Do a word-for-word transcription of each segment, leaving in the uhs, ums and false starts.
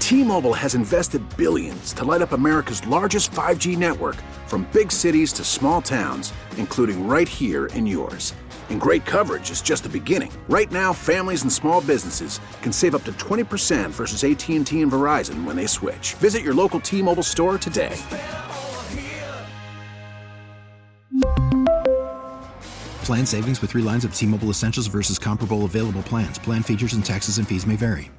T-Mobile has invested billions to light up America's largest five G network, from big cities to small towns, including right here in yours. And great coverage is just the beginning. Right now, families and small businesses can save up to twenty percent versus A T and T and Verizon when they switch. Visit your local T-Mobile store today. Plan savings with three lines of T-Mobile Essentials versus comparable available plans. Plan features and taxes and fees may vary.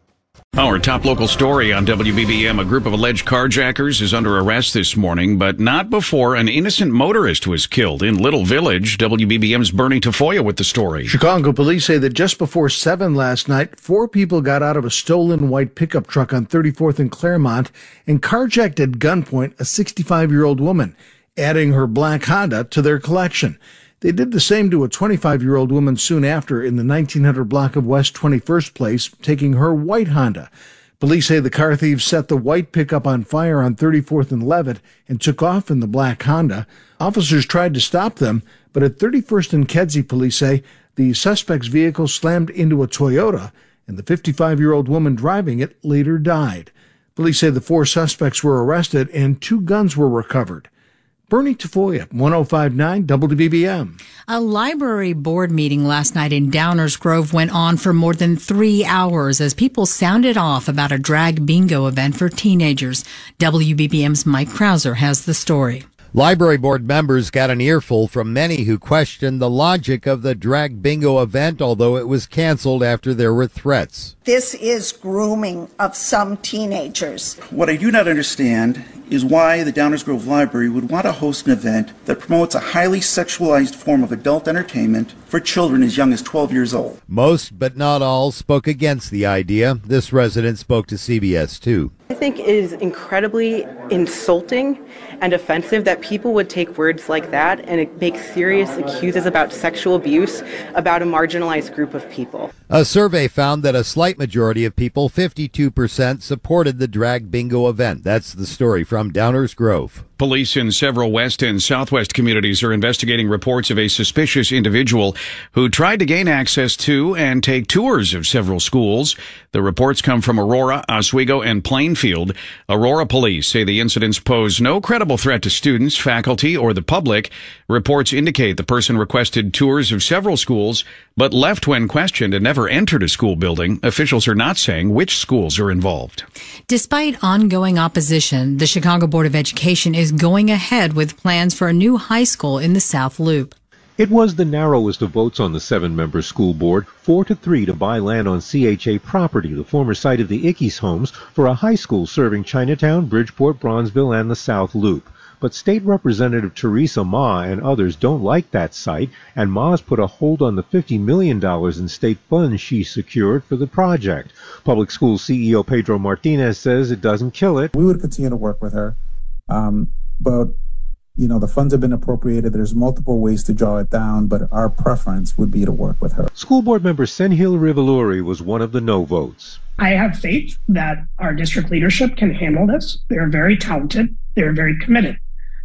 Our top local story on W B B M. A group of alleged carjackers is under arrest this morning, but not before an innocent motorist was killed in Little Village. W B B M's Bernie Tafoya with the story. Chicago police say that just before seven last night, four people got out of a stolen white pickup truck on thirty-fourth and Claremont and carjacked at gunpoint a sixty-five-year-old woman, adding her black Honda to their collection. They did the same to a twenty-five-year-old woman soon after in the nineteen hundred block of West twenty-first Place, taking her white Honda. Police say the car thieves set the white pickup on fire on thirty-fourth and Levitt and took off in the black Honda. Officers tried to stop them, but at thirty-first and Kedzie, police say the suspect's vehicle slammed into a Toyota, and the fifty-five-year-old woman driving it later died. Police say the four suspects were arrested and two guns were recovered. Bernie Tafoya, one oh five point nine W B B M. A library board meeting last night in Downers Grove went on for more than three hours as people sounded off about a drag bingo event for teenagers. W B B M's Mike Krauser has the story. Library board members got an earful from many who questioned the logic of the drag bingo event, although it was canceled after there were threats. This is grooming of some teenagers. What I do not understand is why the Downers Grove Library would want to host an event that promotes a highly sexualized form of adult entertainment for children as young as twelve years old. Most, but not all, spoke against the idea. This resident spoke to C B S two. I think it is incredibly insulting and offensive that people would take words like that and make serious accusations about sexual abuse about a marginalized group of people. A survey found that a slight majority of people, fifty-two percent, supported the drag bingo event. That's the story from Downers Grove. Police in several west and southwest communities are investigating reports of a suspicious individual who tried to gain access to and take tours of several schools. The reports come from Aurora, Oswego, and Plainfield. Aurora police say the incidents pose no credible threat to students, faculty, or the public. Reports indicate the person requested tours of several schools, but left when questioned and never entered a school building. Officials are not saying which schools are involved. Despite ongoing opposition, the Chicago Board of Education is going ahead with plans for a new high school in the South Loop. It was the narrowest of votes on the seven-member school board, four to three to buy land on C H A property, the former site of the Ickes homes, for a high school serving Chinatown, Bridgeport, Bronzeville, and the South Loop. But State Representative Teresa Ma and others don't like that site, and Ma's put a hold on the fifty million dollars in state funds she secured for the project. Public School C E O Pedro Martinez says it doesn't kill it. We would continue to work with her, um, but you know, the funds have been appropriated. There's multiple ways to draw it down, but our preference would be to work with her. School board member Senhil Rivaluri was one of the no votes. I have faith that our district leadership can handle this. They're very talented. They're very committed.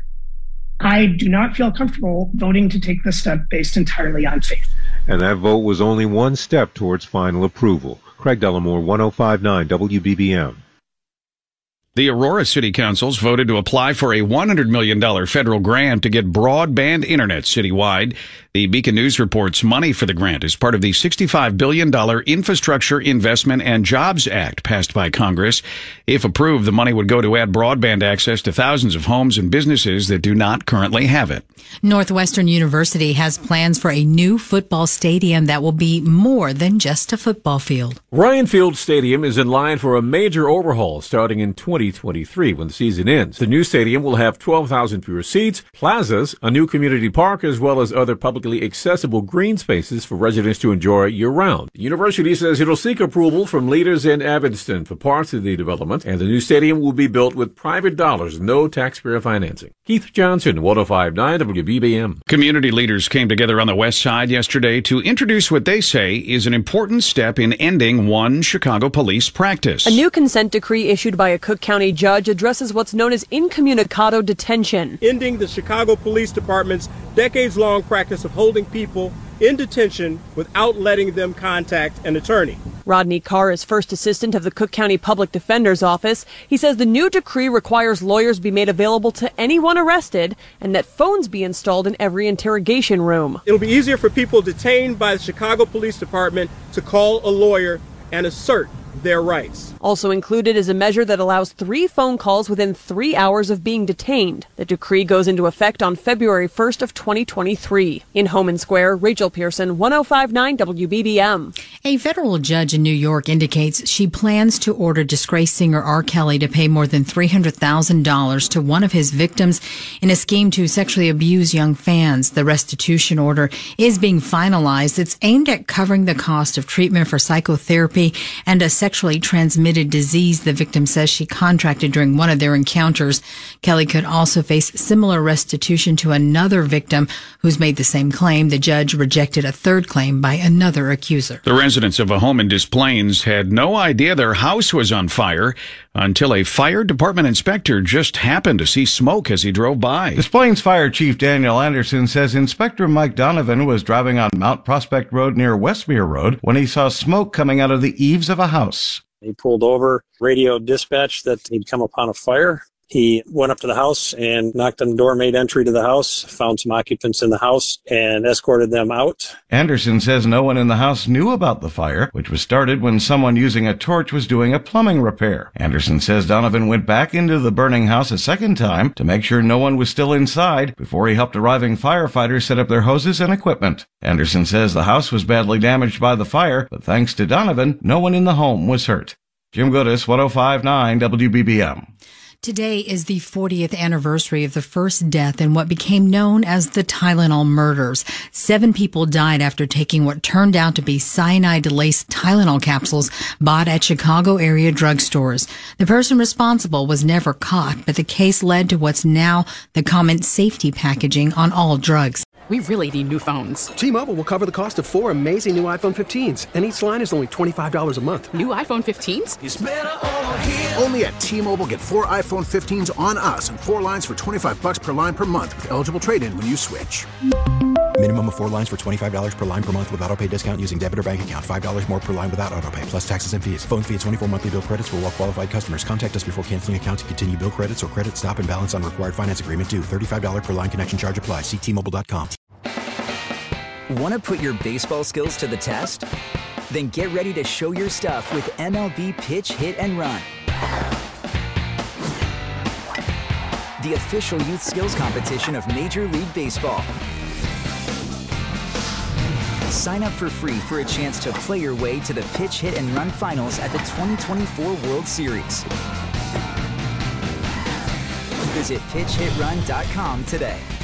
I do not feel comfortable voting to take this step based entirely on faith. And that vote was only one step towards final approval. Craig Dellamore, one oh five point nine W B B M. The Aurora City Councils voted to apply for a one hundred million dollars federal grant to get broadband internet citywide. The Beacon News reports money for the grant is part of the sixty-five billion dollars Infrastructure Investment and Jobs Act passed by Congress. If approved, the money would go to add broadband access to thousands of homes and businesses that do not currently have it. Northwestern University has plans for a new football stadium that will be more than just a football field. Ryan Field Stadium is in line for a major overhaul starting in twenty twenty-three when the season ends. The new stadium will have twelve thousand fewer seats, plazas, a new community park, as well as other publicly accessible green spaces for residents to enjoy year-round. The university says it'll seek approval from leaders in Evanston for parts of the development, and the new stadium will be built with private dollars, no taxpayer financing. Keith Johnson, one oh five point nine W B B M. Community leaders came together on the west side yesterday to introduce what they say is an important step in ending one Chicago police practice. A new consent decree issued by a Cook County judge addresses what's known as incommunicado detention. Ending the Chicago Police Department's decades-long practice of holding people in detention without letting them contact an attorney. Rodney Carr is first assistant of the Cook County Public Defender's Office. He says the new decree requires lawyers be made available to anyone arrested and that phones be installed in every interrogation room. It'll be easier for people detained by the Chicago Police Department to call a lawyer and assert their rights. Also included is a measure that allows three phone calls within three hours of being detained. The decree goes into effect on February first of twenty twenty-three. In Homan Square, Rachel Pearson, one oh five point nine W B B M. A federal judge in New York indicates she plans to order disgraced singer R. Kelly to pay more than three hundred thousand dollars to one of his victims in a scheme to sexually abuse young fans. The restitution order is being finalized. It's aimed at covering the cost of treatment for psychotherapy and a sexually transmitted disease the victim says she contracted during one of their encounters. Kelly could also face similar restitution to another victim who's made the same claim. The judge rejected a third claim by another accuser. The residents of a home in Des Plaines had no idea their house was on fire until a fire department inspector just happened to see smoke as he drove by. Des Plaines Fire Chief Daniel Anderson says Inspector Mike Donovan was driving on Mount Prospect Road near Westmere Road when he saw smoke coming out of the eaves of a house. He pulled over, radioed dispatch that he'd come upon a fire. He went up to the house and knocked on the door, made entry to the house, found some occupants in the house, and escorted them out. Anderson says no one in the house knew about the fire, which was started when someone using a torch was doing a plumbing repair. Anderson says Donovan went back into the burning house a second time to make sure no one was still inside before he helped arriving firefighters set up their hoses and equipment. Anderson says the house was badly damaged by the fire, but thanks to Donovan, no one in the home was hurt. Jim Goodis, one oh five point nine W B B M. Today is the fortieth anniversary of the first death in what became known as the Tylenol murders. Seven people died after taking what turned out to be cyanide-laced Tylenol capsules bought at Chicago area drugstores. The person responsible was never caught, but the case led to what's now the common safety packaging on all drugs. We really need new phones. T-Mobile will cover the cost of four amazing new iPhone fifteens, and each line is only twenty-five dollars a month. New iPhone fifteens? It's better over here. Only at T-Mobile, get four iPhone fifteens on us and four lines for twenty-five bucks per line per month with eligible trade-in when you switch. Minimum of four lines for twenty-five dollars per line per month with autopay discount using debit or bank account. five dollars more per line without autopay, plus taxes and fees. Phone fee at twenty-four monthly bill credits for well-qualified customers. Contact us before canceling account to continue bill credits or credit stop and balance on required finance agreement due. thirty-five dollars per line connection charge applies. See T Mobile dot com. Want to put your baseball skills to the test? Then get ready to show your stuff with M L B Pitch, Hit, and Run. The official youth skills competition of Major League Baseball. Sign up for free for a chance to play your way to the Pitch, Hit, and Run finals at the twenty twenty-four World Series. Visit pitch hit run dot com today.